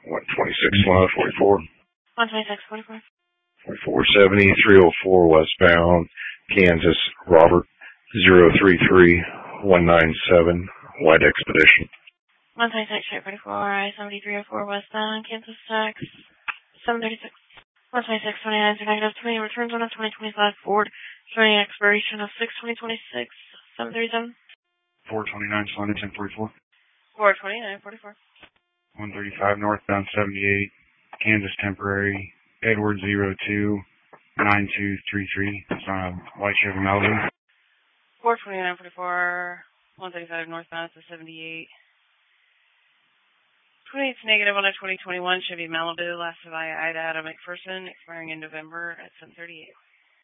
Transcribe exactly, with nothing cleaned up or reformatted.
one twenty-six, forty-four. one twenty-six, forty-four. forty-four seventy, three oh four westbound, Kansas, Robert, zero three three one nine seven, White Expedition. one twenty-six, forty-four, I seventy-three oh four westbound, Kansas, Tax, seven thirty-six. one twenty-six, twenty-nine, negative twenty, returns on a twenty twenty-five Ford, showing expiration of six twenty twenty-six, seven thirty-seven. four twenty-nine, London, ten forty-four. four twenty-nine, forty-four. one thirty-five, northbound seventy-eight, Kansas, temporary, Edward, zero two nine two three three. It's on a white Chevy Malibu. four twenty-nine, forty-four, one thirty-five, northbound to seventy-eight. twenty-eight negative on a twenty twenty-one Chevy Malibu, last via Ida out of McPherson, expiring in November at seven thirty-eight.